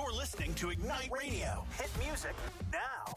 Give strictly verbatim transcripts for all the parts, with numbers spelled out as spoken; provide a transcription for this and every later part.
You're listening to Ignite Radio. Hit music now.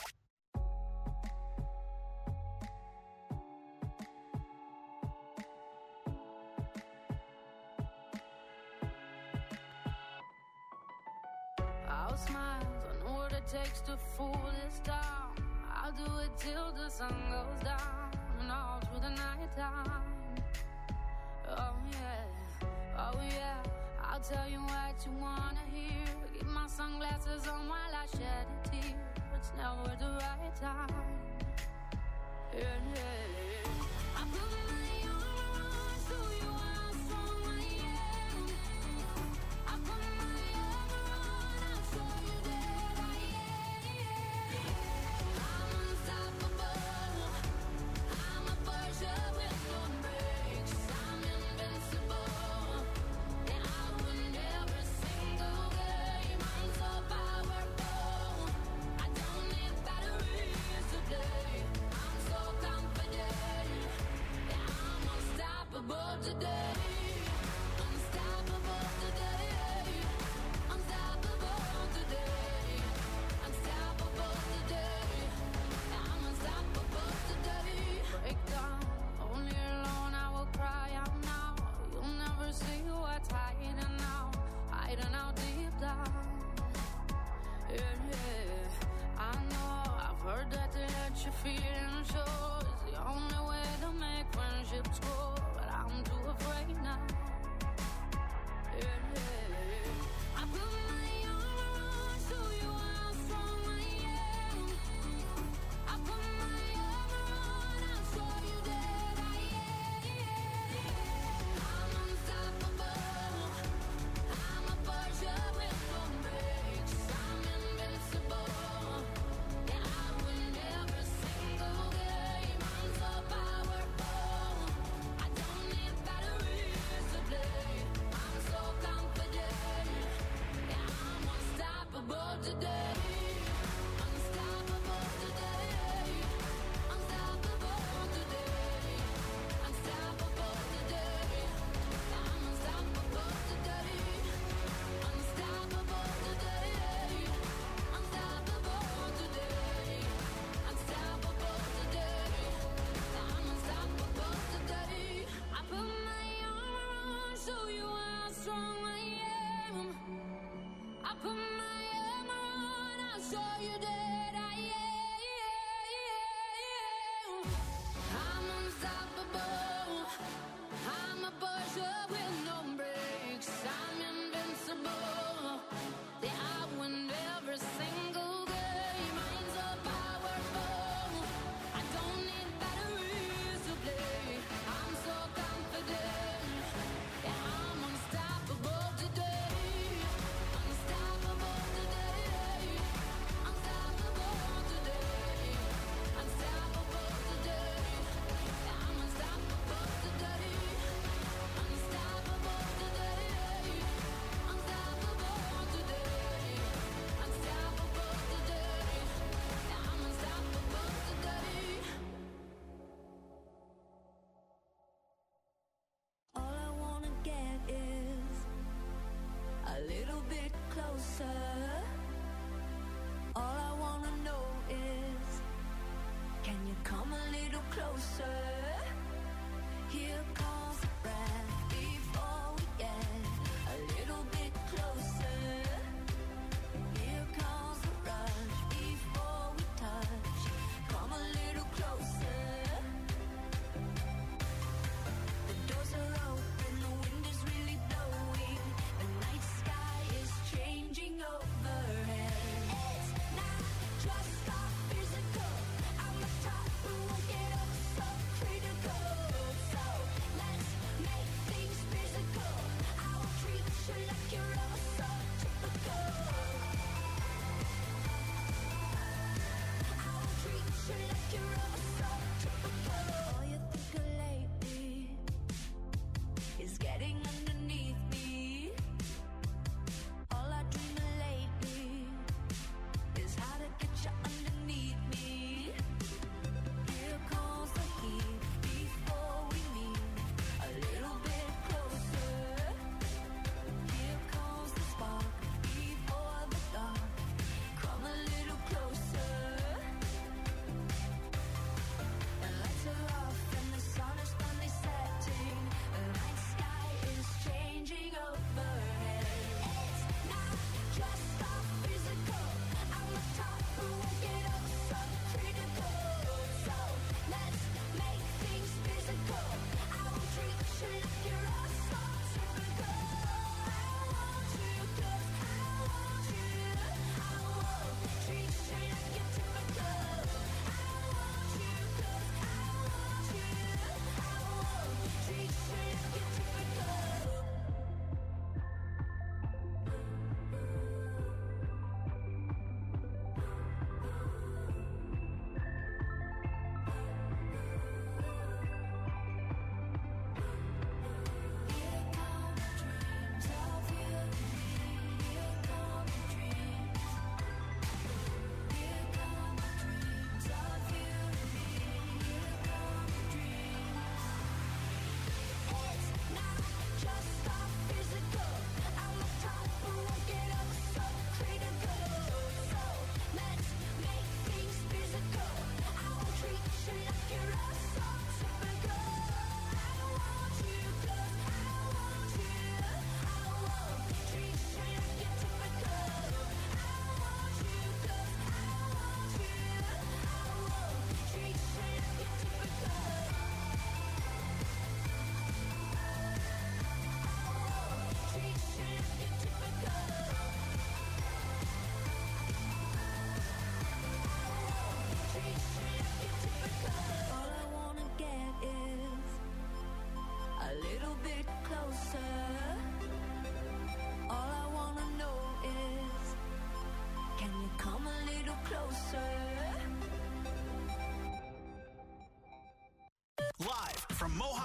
I'll smile, I know what it takes to fool this town. I'll do it till the sun goes down and all through the night time. Oh yeah, oh yeah, I'll tell you what you wanna hear. Keep my sunglasses on while I shed a tear. It's never the right time. Yeah, yeah. I put my armor on so you are strong I am. I put my armor on, I'll show you that I am. I'm unstoppable. I'm a Persia with no brakes. I'm invincible. And I win every single game. I'm so powerful. I don't need batteries to play. I'm so confident. Yeah, I'm unstoppable today. Unstoppable today. Unstoppable today. Unstoppable today. Yeah, I'm unstoppable today. Break down, only alone I will cry out now. You'll never see what's hiding out, hiding out deep down. Yeah, yeah. I know, I've heard that to let you feel and show is the only way to make friendships grow, but I'm too afraid now. Yeah, yeah. I put my armor on so you are strong I am. I put my armor on, I'll show you that I am. I'm unstoppable. I'm a Persia with no brakes. I'm invincible. Yeah, I win every single game. I'm so powerful. I don't need batteries to play. I'm so confident. Yeah, I'm unstoppable today. Unstoppable today. Unstoppable today. Unstoppable today. I'm unstoppable today. Unstoppable today. Unstoppable today. Unstoppable today. I'm unstoppable today. I put my armor on so you are strong I am. I put my armor on, I'll show you that I am. I'm unstoppable. I'm a Persia with no brakes. I'm invincible. Yeah, I win every single game. I'm so powerful. I don't need batteries to play. I'm so confident. Yeah, I'm unstoppable today. Unstoppable today. Unstoppable today. Unstoppable today. Yeah, I'm unstoppable today. Unstoppable today. Unstoppable today. Unstoppable today. Yeah, I'm unstoppable today. All I wanna get is a little bit closer. All I wanna know is, can you come a little closer? Here comes the breath before we get a little bit closer. Here comes the rush before we touch. Come a little closer. The doors are open, the wind is really blowing. The night sky is changing overhead. It's not just our physical. I'm a top who won't get up so critical. So let's make things physical.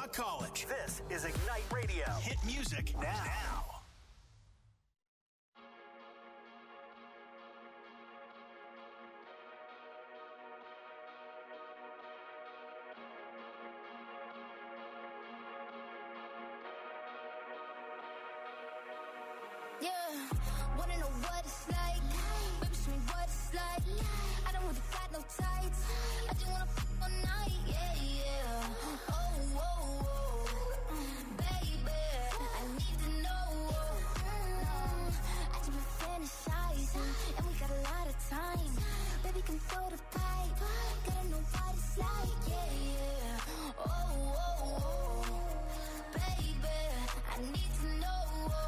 talk college. This is Ignite Radio. Hit music now. now. Yeah, wanna know what it's like? Baby, show me what it's like. I don't really got no tights. I just wanna f*** all night. Yeah, yeah. Oh, oh, oh. Baby, I need to know. Mm, I just been fantasizing, and we got a lot of time. Baby, come throw the pipe. Gotta know what it's like. Yeah, yeah. Oh, oh, oh. Baby, I need to know.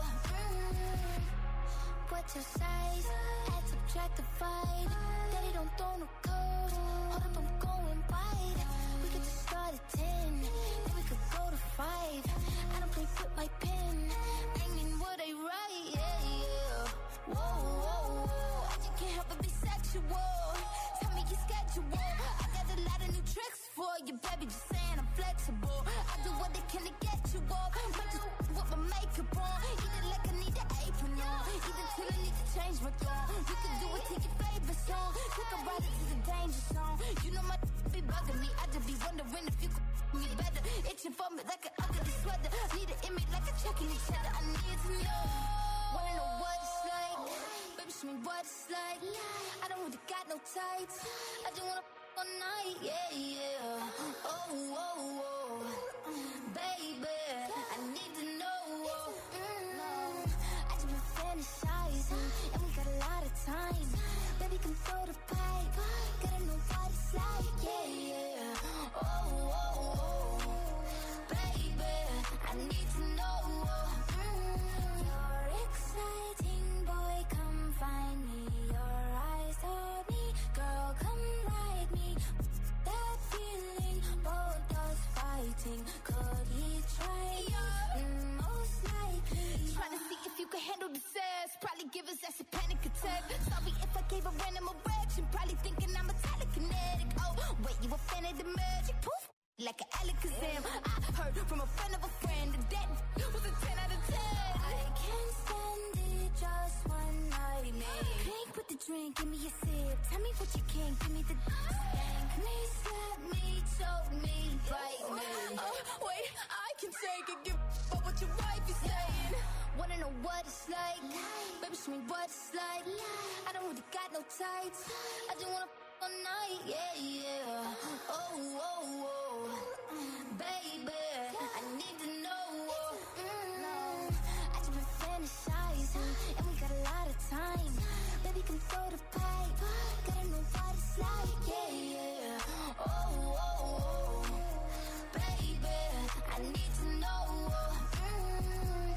What's your size? Add, subtract, divide. Daddy don't throw no code. Hold up, I'm going wide. We could just start at ten, then we could go to five. I don't play with my pen. I mean what I write, yeah, yeah. Whoa, whoa, whoa. I just can't help but be sexual. Tell me your schedule. I got a lot of new tricks for you, baby. Just saying I'm flexible. I do what I can to get you off. Might just with my makeup on. Eat it like I need an apron on. Either till I need to change my tone. You can do it to your favorite song. Take a ride into the danger zone. You know my be bugging me. I just be wondering if you could me better. Itching for me like an ugly sweater. Need an image like a checking each other. I need to know. Wanna know what it's like? Baby, show me what it's like. I don't really got no tights. I just wanna f*** all night. Yeah, yeah. Oh, oh, oh. Baby, I need to know. Mm, I just been fantasizing, and we got a lot of time. Baby, come throw the pipe. Gotta know what it's like. Yeah, yeah. Oh, oh, oh. Baby, I need to know. Mm, you're exciting, boy. Come find me. Your eyes told me, girl, come ride me. That feeling, both us fighting. Could he try? Mm, most likely. Trying to see if you can handle the sass. Probably give us that's a panic attack. Sorry if I gave a random erection. Probably thinking I'm a telekinetic. Oh, wait, you a fan of the magic? Poof, like an Alakazam. I heard from a friend of a friend that that was a ten out of ten. I can't stand it, just one night, man. Drink with the drink, give me a sip. Tell me what you can, give me the spank me, slap me, choke me, bite me. Oh, wait, I can take it, give up what your wife is saying. Wanna know what it's like? Baby, show me what it's like. I don't really got no tights. I just wanna f*** all night, yeah, yeah. Oh, oh, oh. Baby, I need to know. Mm, I just been fantasizing, and we got a lot of time. Baby, come throw the pipe. Gotta know what it's like, yeah, yeah. Oh, oh, oh. Baby, I need to know. Mm.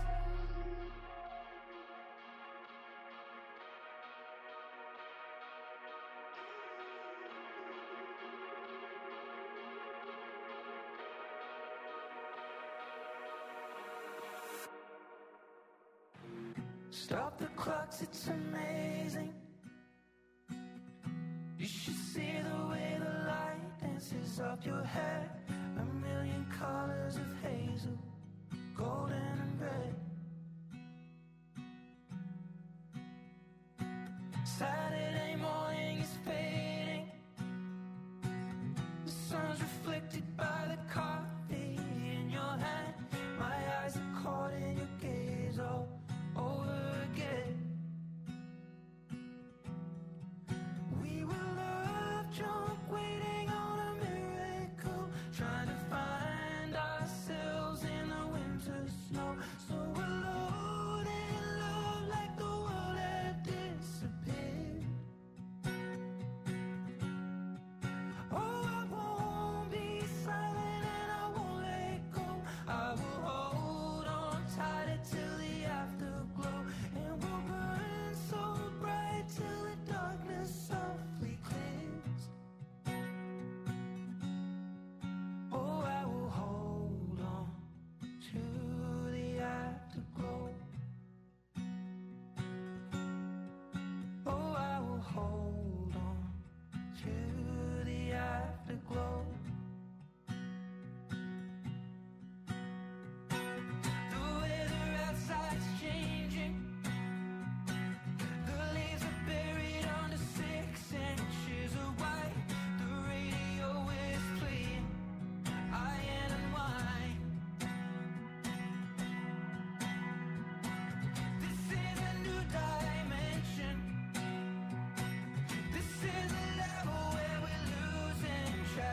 Stop the clocks, it's amazing. You should see the way the light dances up your hair. A million colors of hazel, golden and red. Saturday morning is fading. The sun's reflected by the coffee in your hand. My eyes are caught in your gaze all over again. We were love drunk, waiting on a miracle, trying to find ourselves in the winter snow. So we'll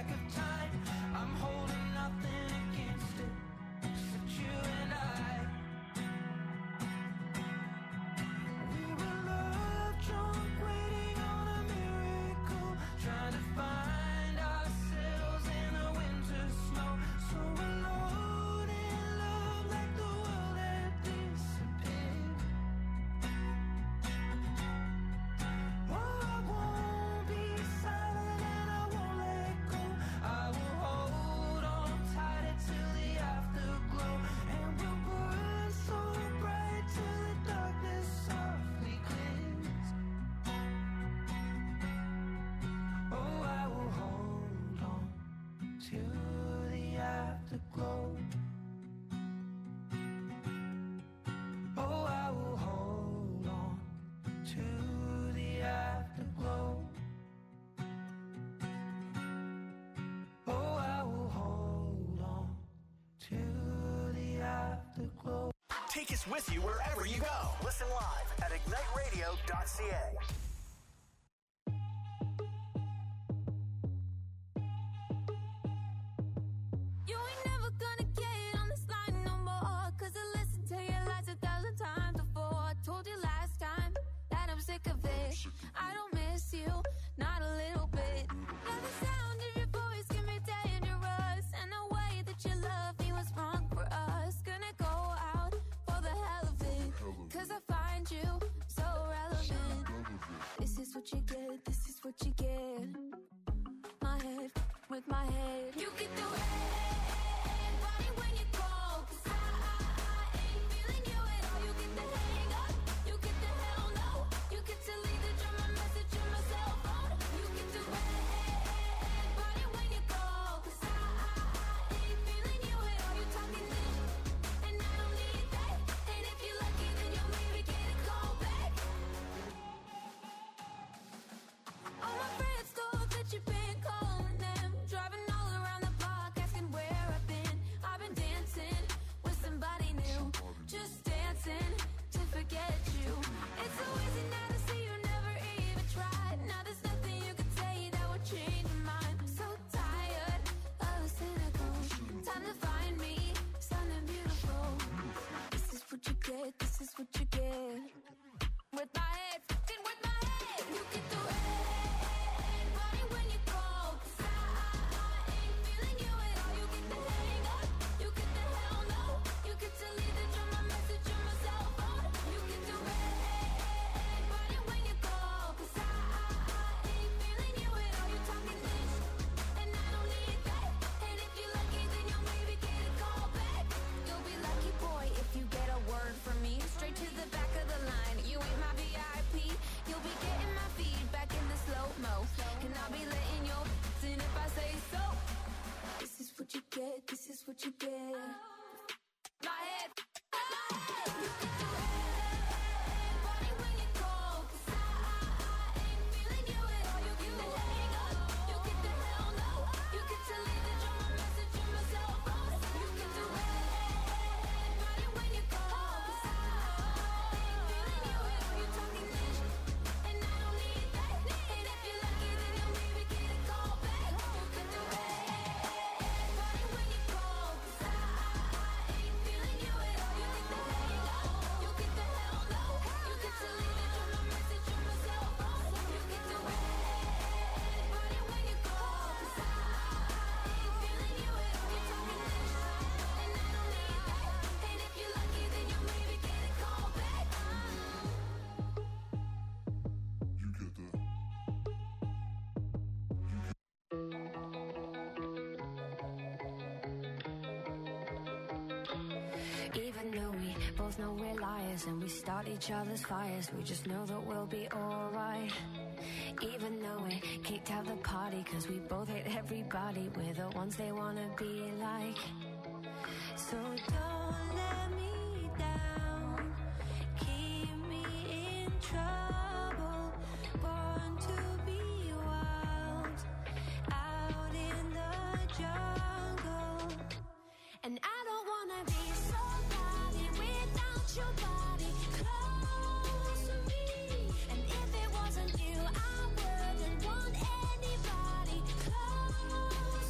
nick of time. I'm holding nothing against it, except you and I. We were love drunk, waiting on a miracle, trying to find ourselves in the winter snow. So alone in love, like the world had disappeared. Oh, I won't be silent and I won't let go. I will hold on tight till the afterglow, and we'll burn so bright till the darkness softly clears. Oh, I will hold on to the afterglow. Oh, I will hold on to the afterglow. Oh, I will hold on to the afterglow. Take us with you wherever you go. Listen live at ignite radio dot c a. You ain't never gonna get on this line no more, 'cause I listened to your lies a thousand times before. I told you last time that I'm sick of it. I don't miss you, not a little bit. Now the sound of your voice can be dangerous, and the way that you love me was wrong for us. Gonna go out for the hell of it, 'cause I find you so relevant. This is what you get, this is what you get. My head with my head. You get the red body when you call, 'cause I, I, I ain't feeling you at all. You get the hang up, you get the hell no. You get to leave the drama message on my cell phone. You get the red body when you call, 'cause I, I, I ain't feeling you at all. You talking this, and I don't need that. And if you're lucky, then you'll maybe get a call back. All my friends thought that you've been calling them, driving all around the block, asking where I've been. I've been dancing with somebody new, just dancing to forget you. It's so easy now to see you never even tried. Now there's nothing you can say that would change my mind. So tired of the cynical. Time to find me something beautiful. This is what you get, this is what you get. With my head, fucking with my head. You get the red body when you call, 'cause I, I, I ain't feeling you at all. You get the hang up, you get the hell no. You get to leave the drama message on my cell phone. You get the red body when you call, 'cause I, I, I ain't feeling you at all. You talking this, and I don't need that. And if you're lucky, then you'll maybe get a call back. You'll be lucky, boy, if you get a word from me. Straight to the back of the line. You ain't my V I P. You'll be getting my feedback in the slow-mo, and I'll be letting your in if I say so. This is what you get, this is what you get. My head, my head. You get the red body when you call, 'cause I, I, I ain't feeling you at all. You get the hang up, you get the hell no. You get to leave the drama message on my cell phone. You get the red body when you call, 'cause I, I ain't feeling you at all. You talking this, and I don't need that. And if you're lucky, then you'll maybe get a call back. You get the red body when you call, 'cause I, I ain't feeling you at all. You get the hang up, you get the hell no. You get to leave the drama message on my cell phone. You get the red body when you call, 'cause I, I ain't feeling you at all. You talking this, and I don't need that. And if you're lucky, then you'll maybe get a call back. You get that. Even though we both know we're liars and we start each other's fires, we just know that we'll be alright. Even though we kicked out the party 'cause we both hate everybody, we're the ones they wanna be like. So don't let me down, keep me in trouble, born to be wild, out in the jungle. And I don't wanna be somebody without your body close to me. And if it wasn't you, I wouldn't want anybody close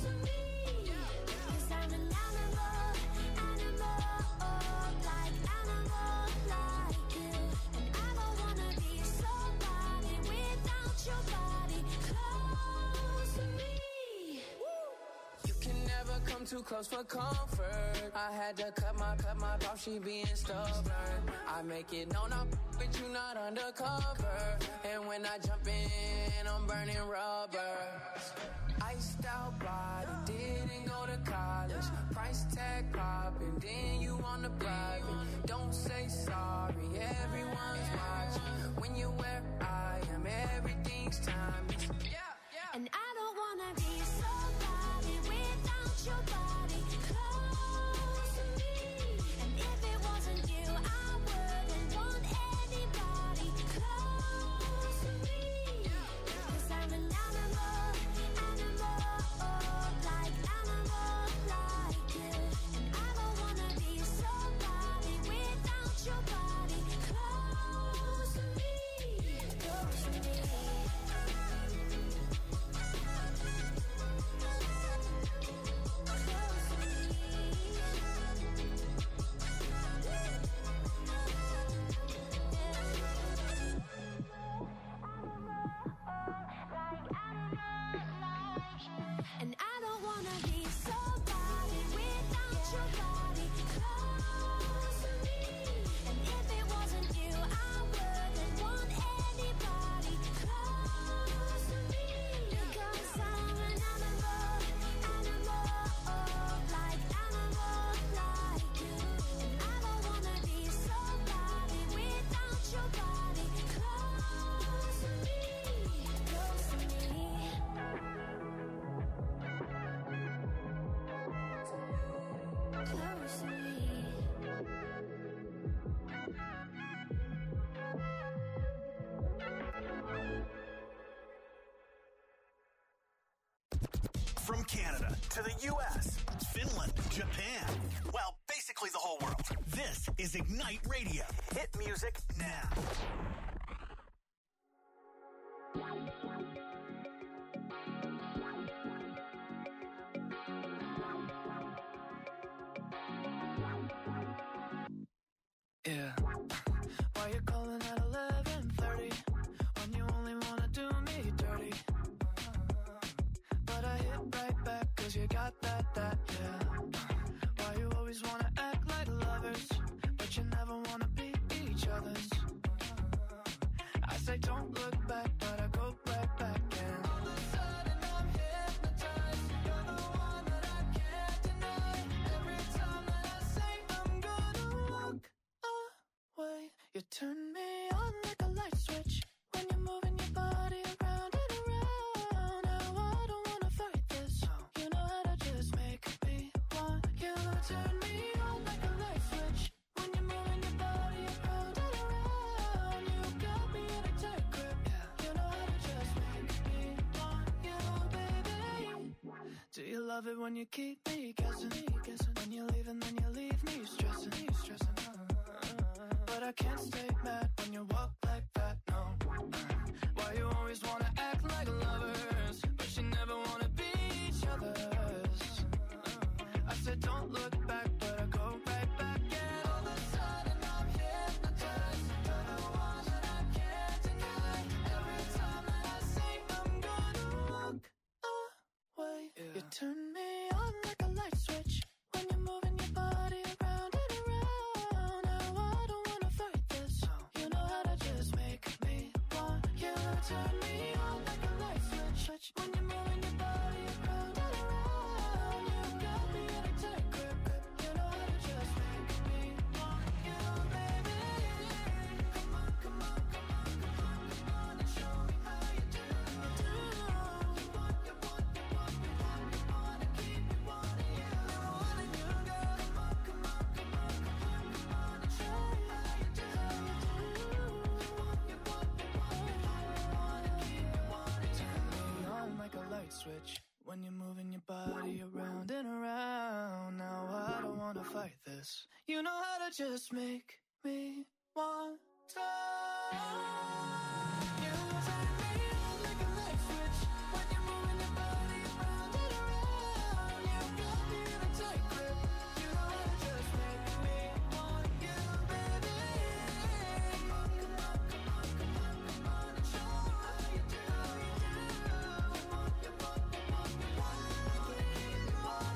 can never come too close for comfort. I had to cut my, cut my off, she being stubborn. I make it known I'm but you not undercover. And when I jump in, I'm burning rubber. Iced out body, didn't go to college. Price tag popping, then you on the private. Don't say sorry, everyone's watching. When you're where I am, everything's timeless. Yeah, yeah. And I don't wanna be somebody without your body close to me. And if it wasn't you, I wouldn't want anybody close to me. Cause I'm an animal, animal, like animal, like you. And I don't wanna be somebody without your body close to me, close to me. And I don't wanna be somebody without your body close to me. And if it wasn't you, I wouldn't want anybody close to me. Because I'm an animal, animal, like animal, like you. And I don't wanna be somebody without your body close to me, close to me. Close to me. From Canada to the U S, Finland, Japan. Well, basically the whole world. This is Ignite Radio. Hit music now. Yeah. Why you calling at eleven thirty when you only wanna do me dirty? But I hit right back cause you got that, that, yeah. Why you always wanna act like lovers, but you never wanna be each other's? I say don't look back, but I go right back and all of a sudden I'm hypnotized. You're the one that I can't deny. Every time that I say I'm gonna walk away, you turn me on like a light switch when you're moving your body around and around. Now I don't wanna fight this. You know how to just make me want you. Turn me on like a light switch when you're moving your body around and around. You got me in a tight grip. You know how to just make me want you, baby. Do you love it when you keep me guessing? When you leave and then you leave me stressing. But I can't stay mad when you walk like that, no. Why you always wanna act like lovers, but you never wanna be each other's? I said don't look back, but I go right back and all of a sudden I'm hypnotized. You're the one that I can't deny. Every time that I say I'm gonna walk away, you turn me on like a light switch when you're moving your body around and around. Now I don't wanna fight this. You know how to just make me want you. Turn me on like a light switch when you're moving your body around and around. You got me in a tight grip. You know how to just make me want you, baby. Come on, come on, come on, come on, come on and show me how you do. You want, you want, you want, you want, you want to keep me wanting you. Wanting you, girl. Come on, come on, come on, come on, come on and show me how you do. You want, you want, you want, you want, you want to keep me wanting you. Turn me on like a light switch when you're moving your body around and around. Now I don't wanna fight this. You know how to just make me want to. You turn me on like a light switch when you're moving your body around and around. You got me in a tight grip. You know how to just make me want you, baby. Come on, come on, come on, come on, come on and show me how you do. You want, you want, you want, you want, you want to keep me wanting.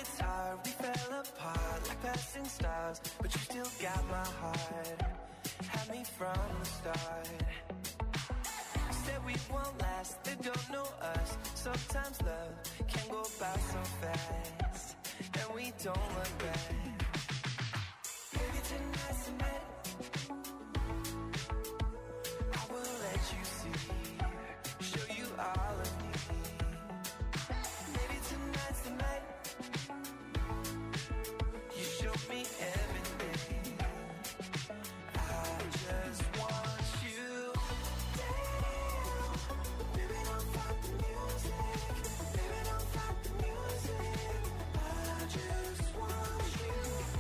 it's hard, we fell apart like passing stars, but you still got my heart. Had me from the start. Said we won't last, they don't know us. Sometimes love can go by so fast, and we don't look back. Maybe tonight's the night I will let you see, show you all of me. Maybe tonight's the night you show me everything. I just want you. Damn, baby, don't stop the music. Baby, don't stop the music. I just want you.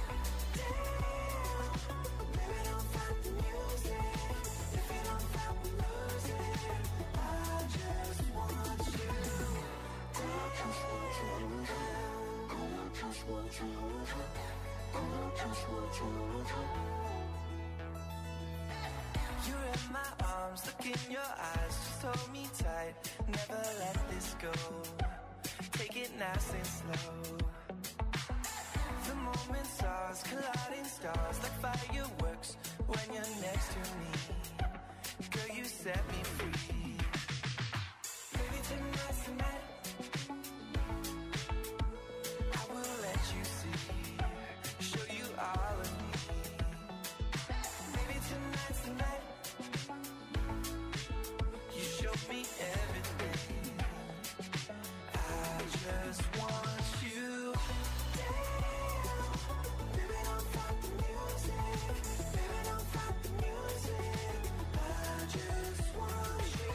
Damn, baby, don't stop the music. If you don't stop, we lose it. I just want you. I just want you. I just want you. I just want you. You're in my arms, look in your eyes, just hold me tight, never let this go. Take it nice and slow. The moment's ours, colliding stars like fireworks when you're next to me. Girl, you set me free. Maybe tonight's the night I will let you see, show you all of me. Maybe tonight's the night you show me everything. I just want you. Damn, baby, don't stop the music. Baby, don't stop the music. I just want you.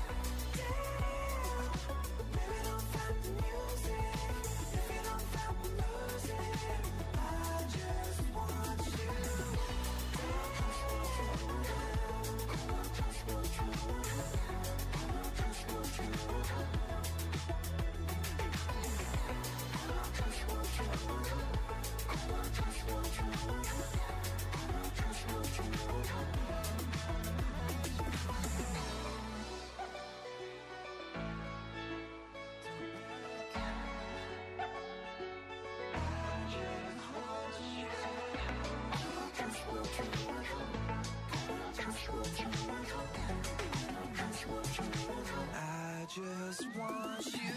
Damn, baby, don't stop the music. If you don't stop, we lose it. I just want you. I just want you. I just want you. I just want you. I just want you. I just want you. I just want you. I just want you.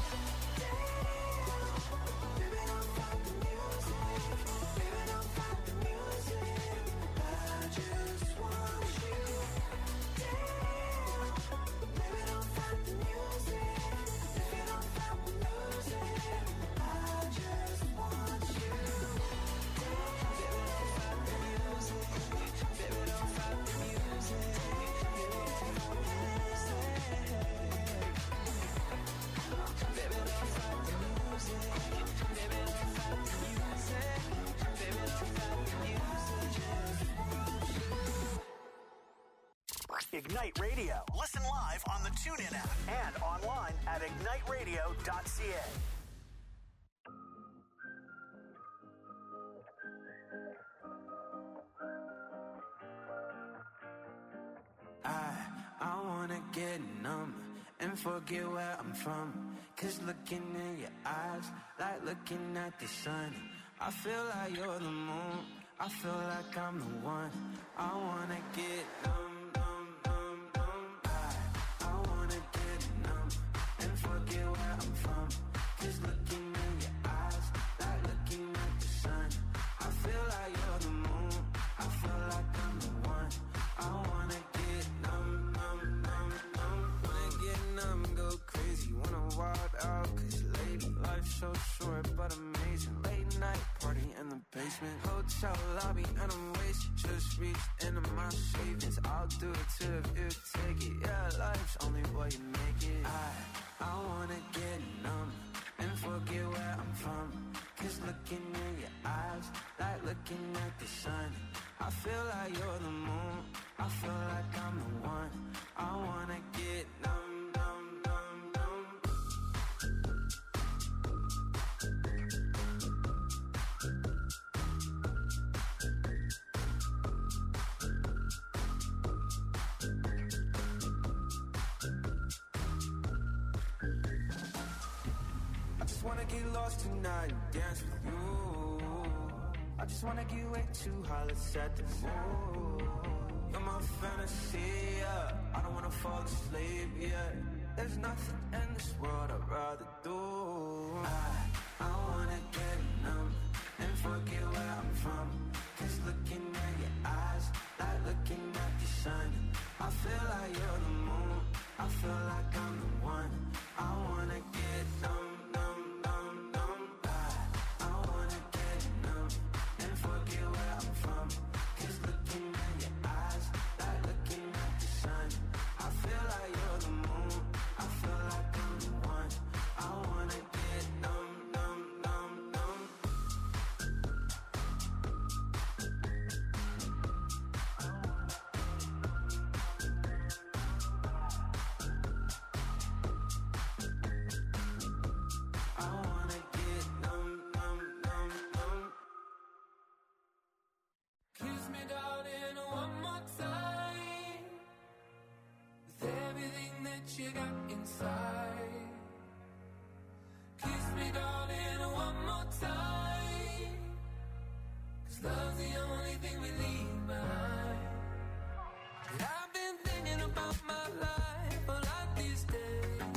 Damn, baby, don't stop the music. Baby, don't stop the music. I just want you. Damn, baby, don't stop the music. If you don't stop, we lose it. I just want you. Baby, don't stop the music. Baby, don't stop the music. Baby, don't stop the music. Baby, don't stop the music. Baby, don't stop the music. Baby, don't stop the music. Ignite Radio. Listen live on the TuneIn app and online at ignite radio dot c a. I, I wanna get numb and forget where I'm from. Cause looking in your eyes, like looking at the sun. I feel like you're the moon, I feel like I'm the one. I wanna get numb, numb, numb, numb. I, I wanna get numb and forget where I'm from. Cause looking in your eyes, like looking at the sun. I feel like you're the moon, I feel like I'm the one. I wanna get numb, numb, numb, numb. Wanna get numb, go crazy, wanna wild out. Cause lady, life's so short but amazing. Late night party in the basement, hotel lobby and I'm wasted. Just reached into my savings, I'll do it too if you take it. Yeah, life's only what you make it. I, I wanna get numb and forget where I'm from. Cause looking in your eyes, like looking at the sun. I feel like you're the moon, I feel like I'm the one. I wanna get numb, numb, numb, numb. just wanna get lost tonight and dance with you. I just wanna get way too high, let's set the mood. You're my fantasy, yeah. I don't wanna fall asleep, yeah. There's nothing in this world I'd rather do. I, I wanna get numb and forget where I'm from. Cause looking at your eyes, like looking at the sun. I feel like you're the moon, I feel like I'm the one. I wanna get numb, numb, numb, numb. I, I wanna get numb and forget where I'm from. Cause looking at your eyes, like looking at the sun. I feel like you're the moon, I feel like I'm the one. I wanna get numb, numb, numb, numb. I wanna get numb, numb, numb, numb. Kiss me, darling, one more time. With everything that you got inside. Kiss me, darling, one more time. 'Cause love's the only thing we leave behind. And I've been thinking about my life a lot these days.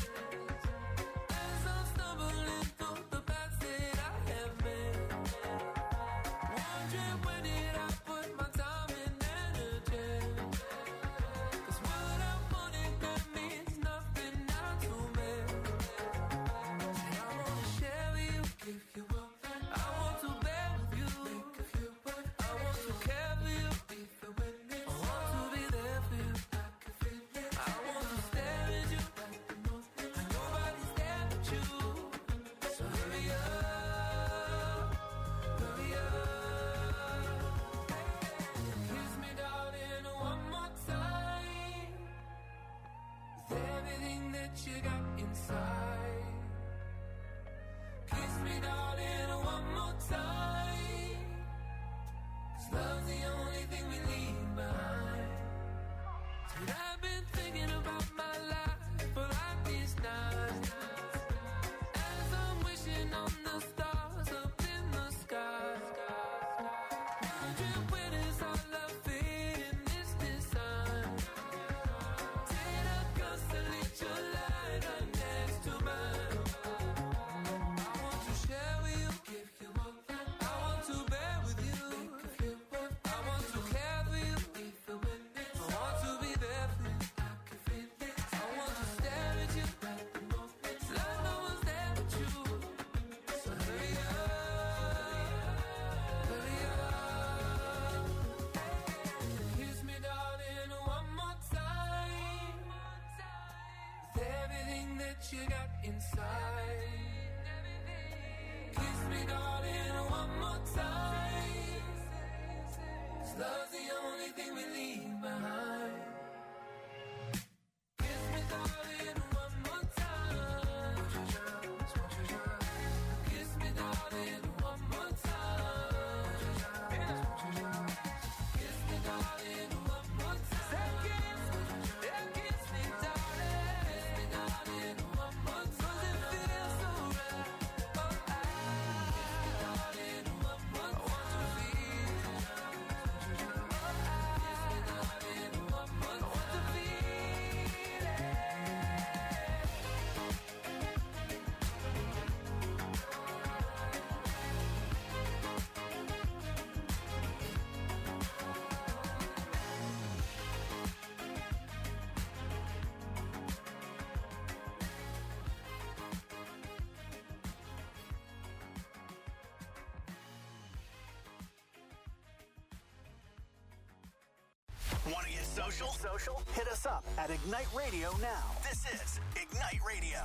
As I'm stumbling through the paths that I have made. Wondering where did I put my time and energy. 'Cause what I wanted that means nothing now to me. And I wanna share with you, give you up. I want to bear with you, make you what I want to care for you, even when it's I want to be there for you, I can feel it. I want to stare at you, and nobody's there but you. So hurry up, hurry up. Kiss me, darling, one more time. With everything that you got inside. Kiss me, darling, one more time. 'Cause love's the only thing we leave behind. And I've been thinking about my life for like these nights. As I'm wishing on the stars up in the sky. Wondering where does our love fit in this design. Did I constantly your light right next to mine? I want to share with you, give you up. I want to bear with you, make you feel what I want to care for you, even when it's I want to be there for you, I can feel it. I want to stare at you at the moment, like no one's there but you. So hurry up, hurry up. Kiss me, darling, one more time. With everything that you got inside. Kiss me, darling, one more time. 'Cause love's the only thing we leave behind. Kiss me, darling, one more time. Kiss me, darling, one more time. Kiss me, darling, one more time. Yeah, kiss me, darling. Kiss me, darling, one more time. 'Cause it feels so right. Oh, I kiss me, darling, one more time. I want to feel. Oh, I kiss me, darling, one more time. I want to feel it. Want to get social? Social? Hit us up at Ignite Radio now. This is Ignite Radio.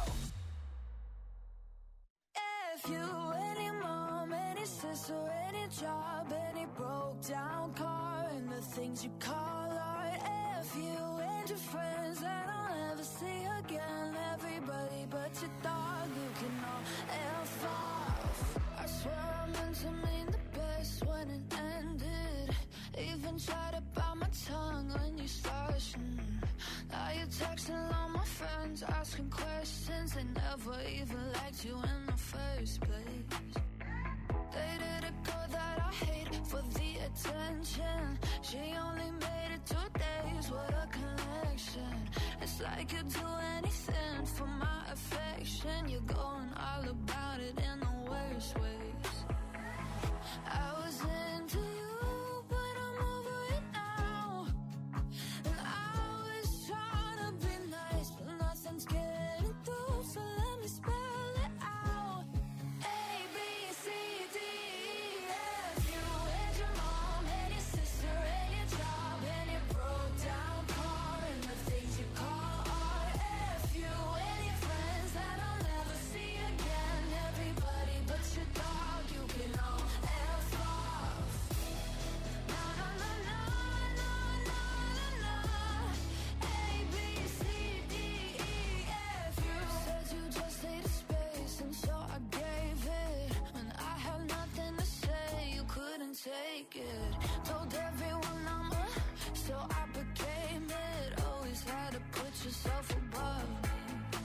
If you, any mom, any sister, any job, any broke down car, and the things you call art. If you and your friends that I'll never see again, everybody but your dog, you can all F off. I swear I meant to mean the best when it ended. Even tried to bite my tongue when you started. Mm. Now you're texting all my friends, asking questions. They never even liked you in the face. first place. Dated a girl that I hate for the attention. She only made it two days, what a connection. It's like you'd do anything for my affection. You're going all about it in the worst ways. I was into you, but I'm over it now. And I was trying to be nice, but nothing's getting through, so let me spell it out. A, B, C, D, E, F. You and your mom and your sister and your job and your broke down car and the things you call art. F. You and your friends that I'll never see again. Everybody but your dog, you can all F off. Na na na na na na na na. A, B, C, D, E, F. You said you just needed space, and so I gave it. When I had nothing to say, you couldn't take it. Told everyone I'm a, so I became it. Always had to put yourself above me.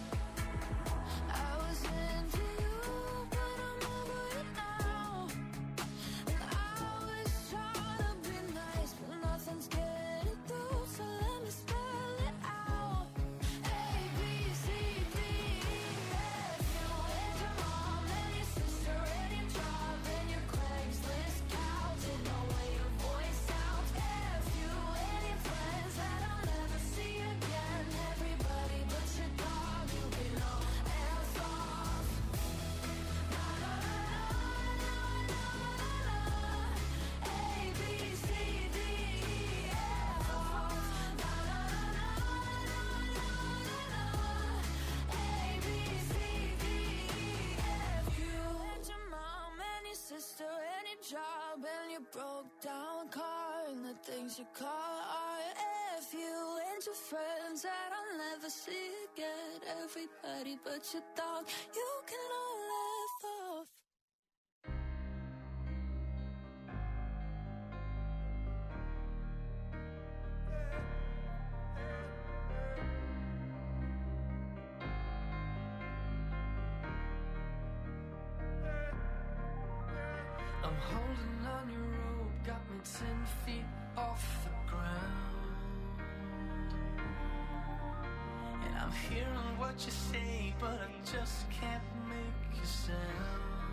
I was into you, but I'm over it now. And I was trying to be nice, but nothing's getting through, so let me spell it out. A, B, C, D, E, F. You and your mom and your sister and your job and your Craigslist couch and the way your voice sounds. F. You and your friends that I'll never see again. Everybody but your dog, you can all F off. Na na na na na na na. A, B, C, D, E, F off. Na na na na na na na. A, B, C, D, E, F. You and your mom and your sister and your job and your broke down car and the things you call art. F. You and your friends that I'll never see again. Everybody but your dog, you can all F off. I'm holding on your rope, got me ten feet off the ground. And I'm hearing what you say, but I just can't make a sound.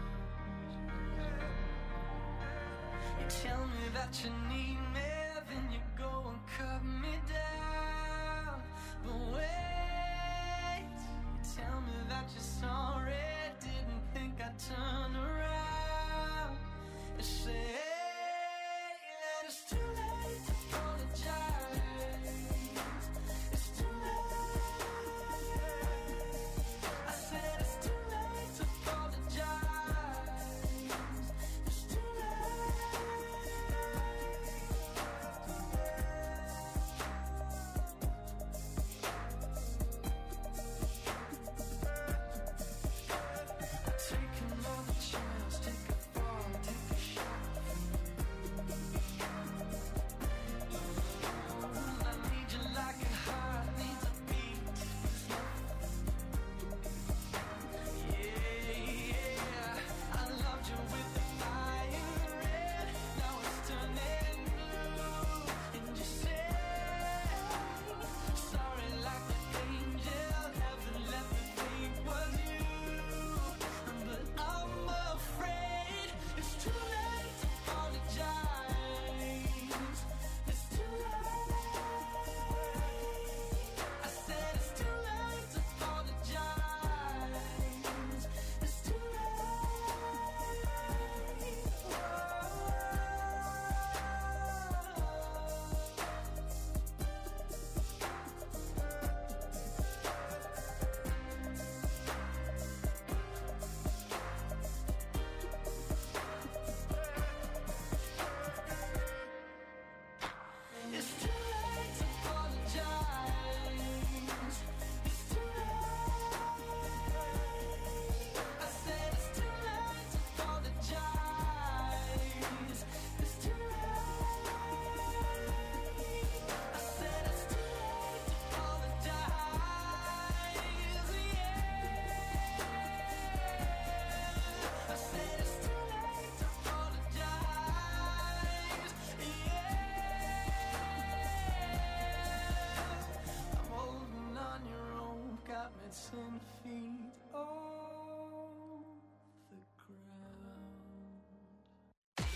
You tell me that you need me, then you go and cut me down. But wait, you tell me that you're sorry, didn't think I'd turn around and say that it's too late to apologize. It's too late. I said it's too late to apologize. It's too late.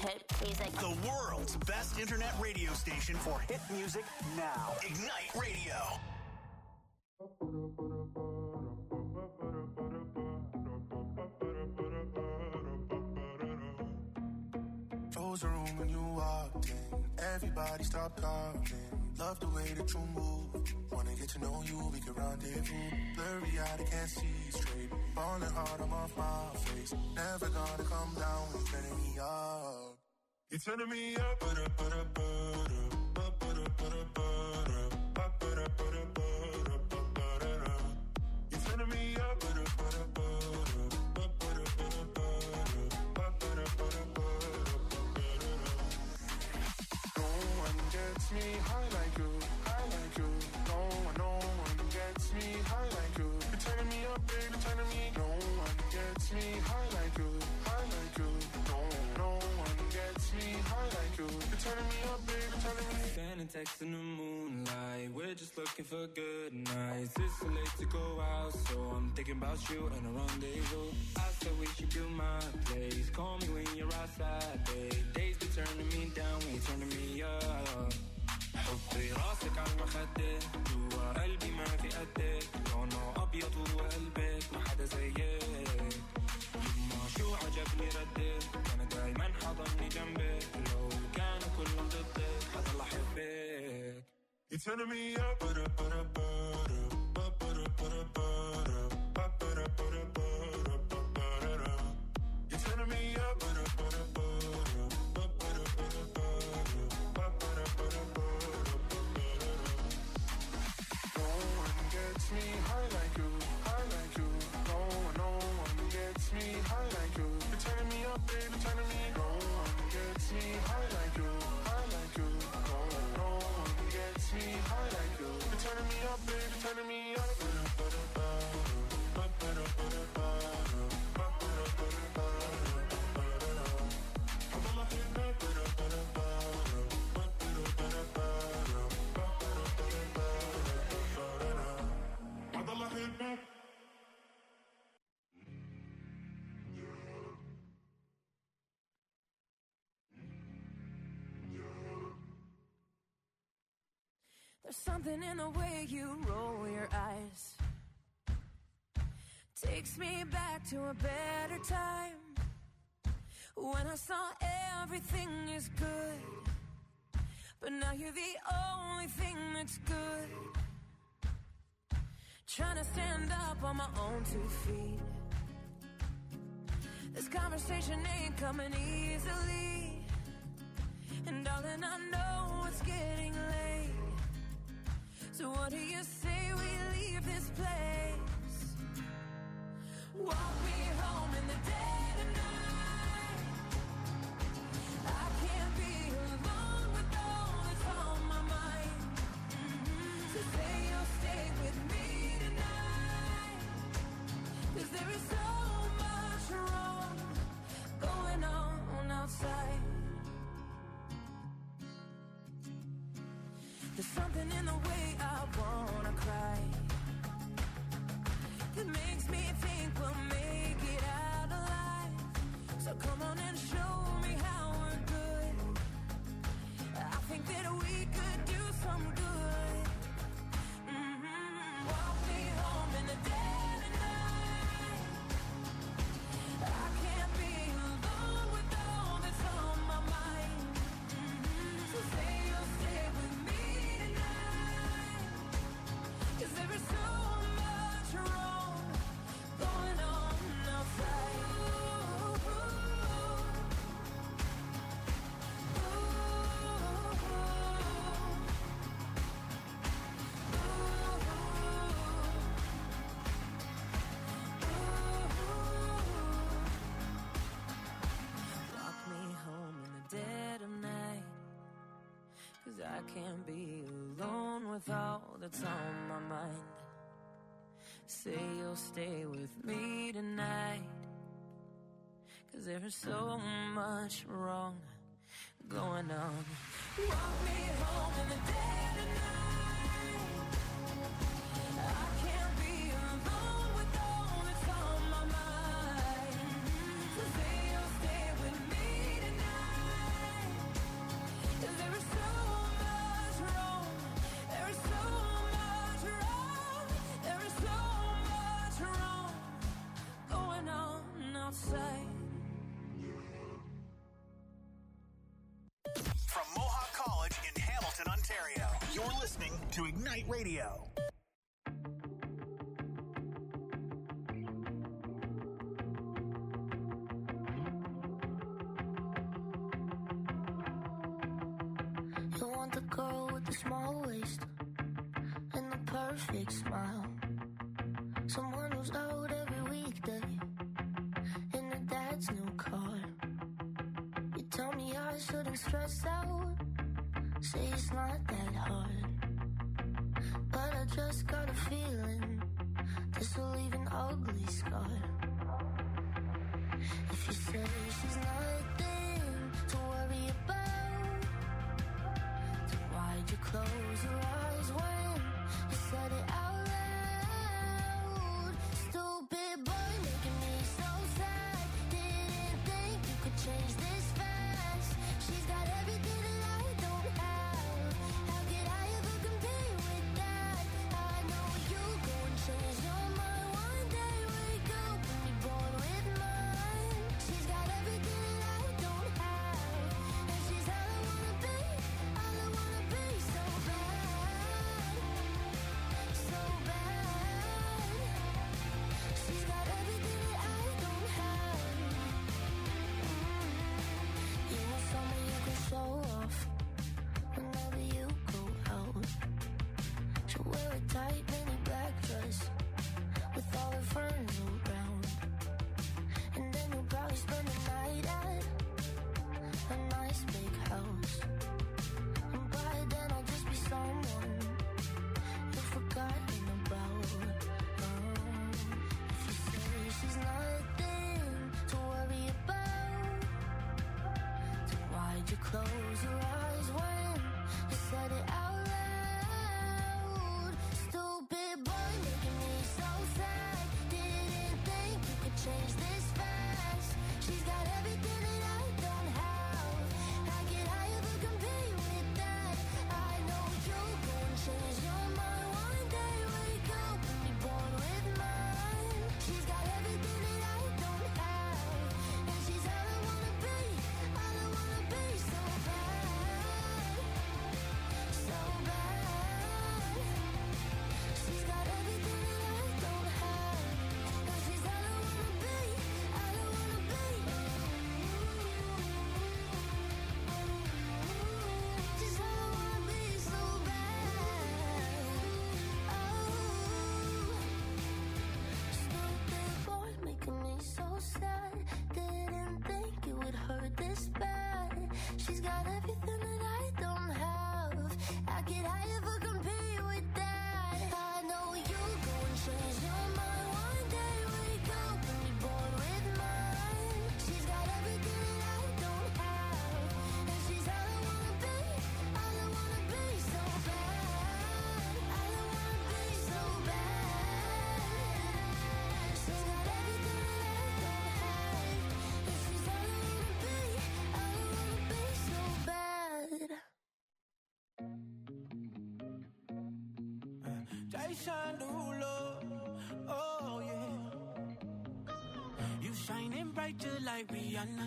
hit music. The world's best internet radio station for hit music now. Ignite Radio. Close the room when you walked in. Everybody stop talking. Love the way that you move. Wanna get to know you, we can rendezvous. Blurry eyed, I can't see straight. Falling hard, I'm off my face. Never gonna come down, you're turning me up. You're turning me up. You're turning me up. Gets me high like you, high like you. No one, no one gets me high like you. You're turning me up, baby, turning me. No one gets me high like you, high like you. No, no one gets me high like you. You're turning me up, baby, turning me. Standing text in the moonlight, we're just looking for good nights. It's so late to go out, so I'm thinking about you and a rendezvous. I said we should do my place. Call me when you're outside, babe. Days be turning me down when you're turning me up. حطي راسك على المخدة جوا قلبي ما في قدك لونه أبيض وقلبك ما حدا زيك يما شو عجبني ردك أنا دايما حضني جنبك لو كانوا كلهم ضدك حضل أحبك. You're turning me up. You're turning me up. Gets me high like you, high like you. No one, no one gets me high like you. You're turning me up, baby, turning me. No one gets me high like you, high like you. No, no one gets me high like you. You're turning me up, baby, turning me up. There's something in the way you roll your eyes. Takes me back to a better time when I saw everything is good, but now you're the only thing that's good. Trying to stand up on my own two feet. This conversation ain't coming easily, and darling, I know it's getting late. So what do you say we leave this place? Walk me home in the dead of night. I can't be alone with all that's on my mind. Mm-hmm. So say you'll stay with me tonight, 'cause there is so much wrong going on outside. There's something in the way I wanna cry that makes me think we'll make it out alive. So come on and show me how we're good. I think that we could do some good. Mm-hmm. Walk me home in the dead of night. I can't be alone with all that's on my mind. Mm-hmm. So say you'll stay with me tonight, 'cause there is so much wrong going on outside. Ooh, ooh, Walk me home in the dead of night, 'cause I can't be alone with all that's on my mind. Say you'll stay with me tonight, 'cause there is so much wrong going on. Walk me home in the dead of night. I can't be alone with all that's on my mind. So say you'll stay with me tonight, listening to Ignite Radio. You want the girl with the small waist and the perfect smile. Someone who's out every weekday in her dad's new car. You tell me I shouldn't stress out, say it's not that hard. But I just got a feeling this will leave an ugly scar. If you say she's nothing to worry about, then why'd you close your eyes when you said it out loud? Stupid boy making me so sad. Didn't think you could change this fast. She's got everything that I don't have. How could I ever compete with that? I know you go and change your mind one day. Wake up and be born with mine. She's got everything that I don't have, and she's all I wanna be, all I wanna be. So bad, so bad. She's got everything that I don't have. You want someone you can show off whenever you go out. She'll wear a tight mini black dress with all her friends around, and then you'll probably spend the night at a nice big house. And by then I'll just be someone you've forgotten about. Um, if you say she's nothing to worry about, then why'd you close your eyes when you said it out loud? Stupid boy making me so sad. Didn't think you could change this fast. She's got everything that I don't have. How could I ever compete with that? I know you'll go and change your mind one day. Wake up and be born with mine. She's got everything that I don't have, and she's all I wanna be, all I wanna be. So bad, so bad. She's got everything that I don't have, and she's all I wanna be, all I wanna be. She's all I wanna be, so bad. Oh, stupid boy making me so sad. Didn't think it would hurt this bad. She's got everything that I don't have. How could I ever compete with that? I know you'll go and change your mind one day. Wake up and be born with mine. She's got everything that I don't have, and she's all I wanna be, all I wanna be. So bad, all I wanna be. So bad. She's got everything that I don't have, and she's all I wanna be, all I wanna be. So bad. Jason Derulo, oh yeah. You shining bright just like Rihanna.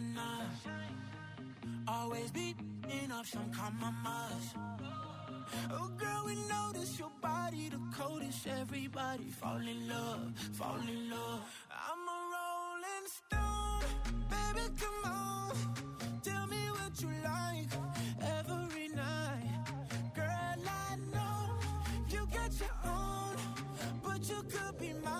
Always beating up some compromise. Oh girl, we notice your body the coldest. Everybody fall in love, fall in love. I'm a rolling stone, baby, come on. Tell me what you like every night. Girl, I know you got your own, but you could be mine.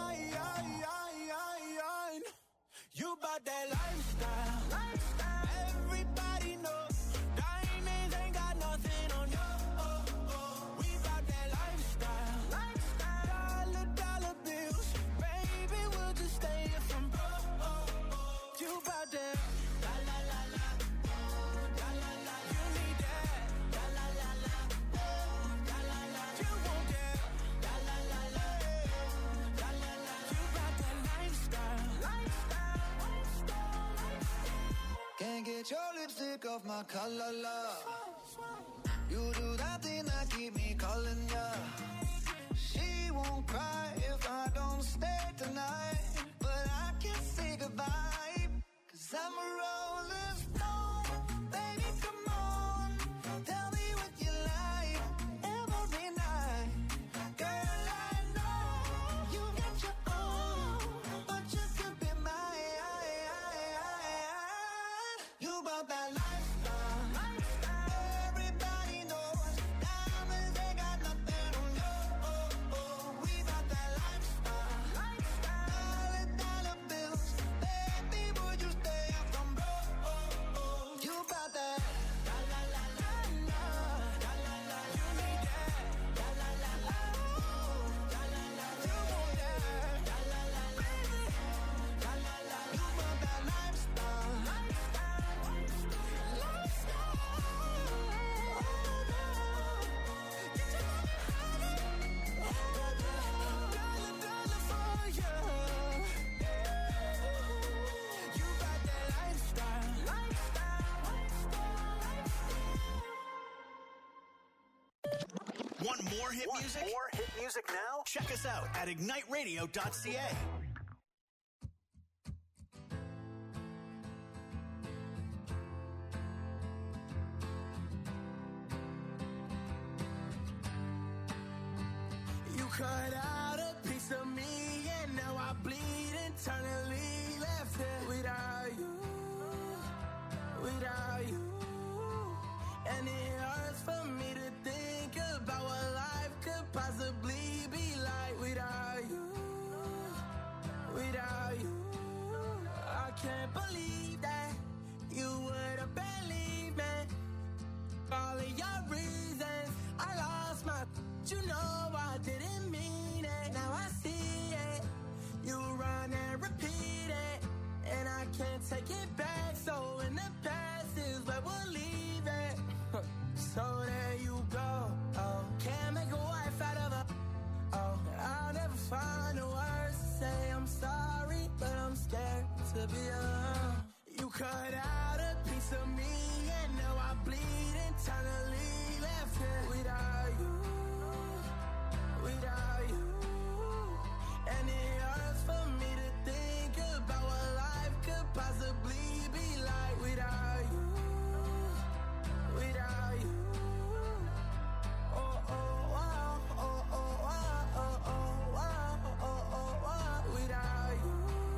You bout that lifestyle, lifestyle. Everybody knows diamonds ain't got nothing on you. Oh, oh. We bout that lifestyle, lifestyle. Dollar, dollar bills, baby, we'll just stay here from broke. Oh, oh. You bout that la la la la, oh, la la la. You need that la la la la, oh, la la la. You want that la la la la, la la la. You bout that lifestyle, lifestyle. Can't get your lipstick off my collar, love. You do that thing that keep me calling ya. She won't cry if I don't stay tonight, but I can't say goodbye, 'cause I'm a rolling stone. Baby, come on, tell me what you like every night. Want more hit Want music? more hit music now? Check us out at ignite radio dot c a. You cut out a piece of me and now I bleed internally. Left it without you, without you. And it hurts for me to think about what life could possibly be like without you, without you. I can't believe that you would have believed me. All of your reasons, I lost my, you know I didn't mean it. Now I see it. You run and repeat it, and I can't take it back. So in the past is where we'll leave it. So there you go. Oh, can't make a wife out of a. Oh, I'll never find the words to say I'm sorry, but I'm scared to be alone. You cut out a piece of me, and now I bleed internally. Left here without you, without you. And it hurts for me to think about what life could possibly be like without you, without you. Oh, oh, wow, oh, oh, wow, oh, oh, wow, oh, oh, wow, without you,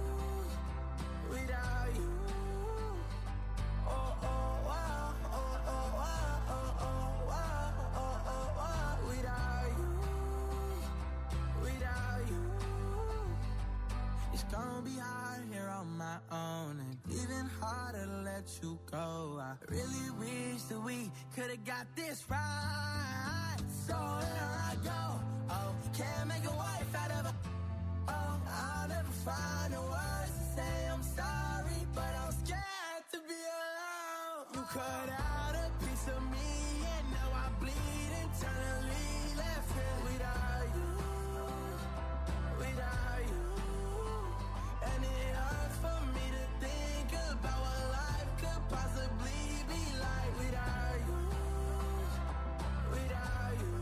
without you. Oh, oh, wow, oh, oh, wow, oh, oh, wow, oh, oh, wow, without you, without you. It's gonna be hard here on my own, and even harder to let you go. I really wish that we could've got this right. So here I go. Oh, can't make a wife out of a. Oh, I'll never find the words to say I'm sorry, but I'm scared to be alone. You cut out a piece of me, and now I bleed internally. Left here without you, without you. And it hurts for me to think about what life could possibly be like without you, without you.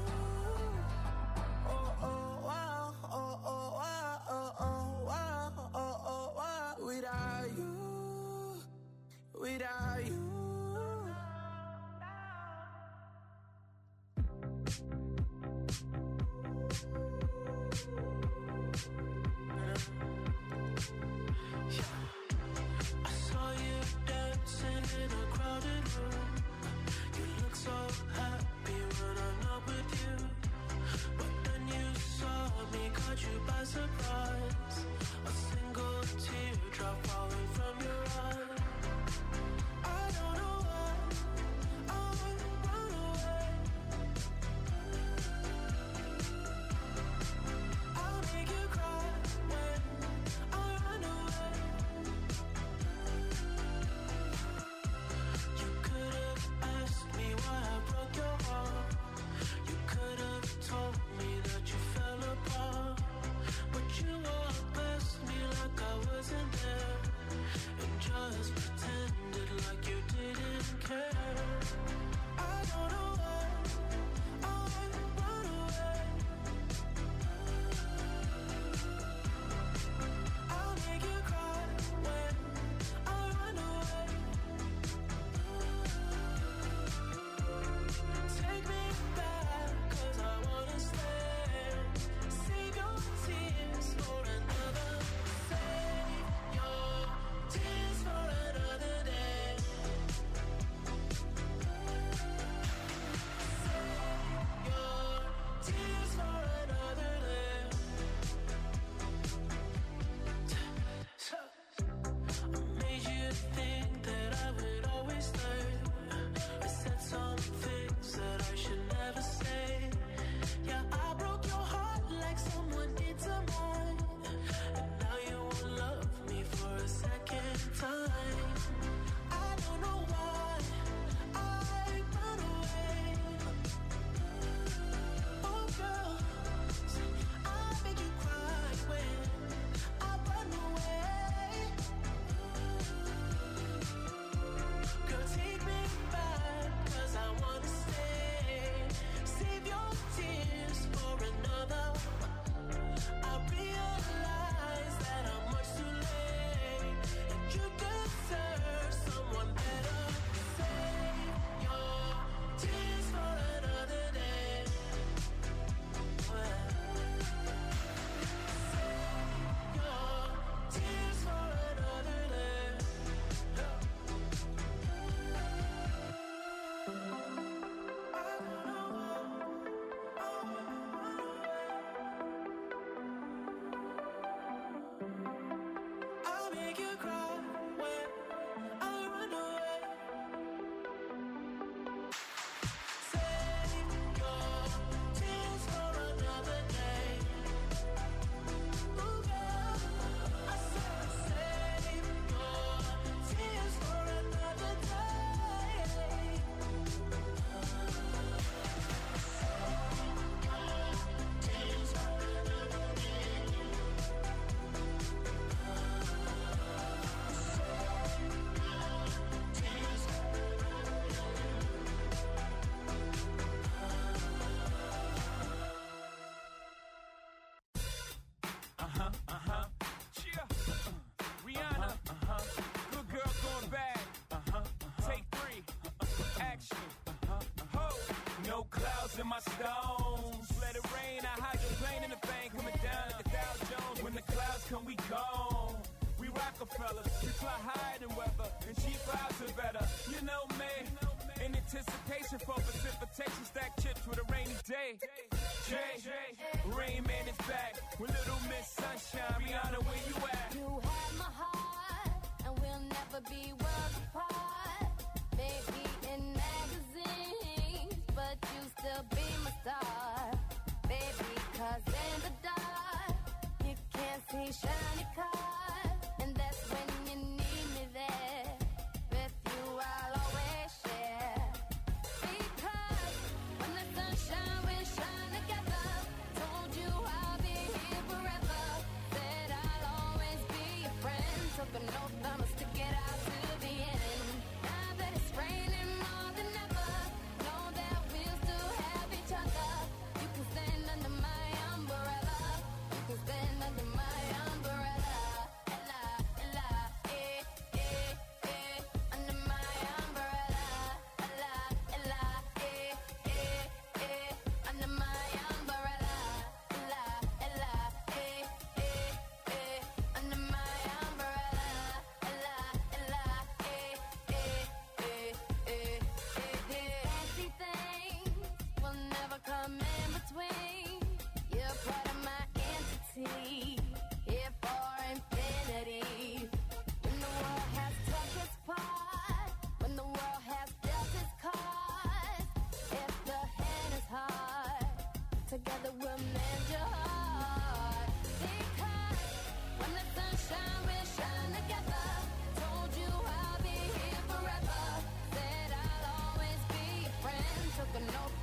my stones. Let it rain, I hydroplane in the bank, coming down like the Dow Jones. When the clouds come, we gone. We Rockefellers, we fly higher than weather, and cheap vibes are better. You know me, in anticipation for precipitation, stack chips with a rainy day. Jay, Rain Man is back with Little Miss Sunshine. Rihanna, where you at? You have my heart, and we'll never be worlds apart. Maybe in magazines, but you still be my star. Baby, cause in the dark, you can't see shiny cars. And that's when you need me there. With you, I'll always share. Because when the sunshine will shine together, told you I'll be here forever. Said I'll always be your friend. Took an oath, I'ma stick it out to the end. Now that it's raining more than ever, know that we'll still have each other. You can stand under my umbrella. You can stand under my umbrella. Ella, Ella, eh, eh, eh, under my umbrella. Ella, Ella, eh, eh, eh, under my umbrella. Ella, Ella, eh, eh, eh, under my umbrella. Ella, Ella, eh, eh, eh, eh, eh, eh. Fancy things will never come in between. You're part of my entity, here for infinity. When the world has took its part, when the world has dealt its cards, if the hand is hard, together we'll mend your heart. Because when the sunshine will shine together, told you I'll be here forever. Said I'll always be your friend. Took an oath,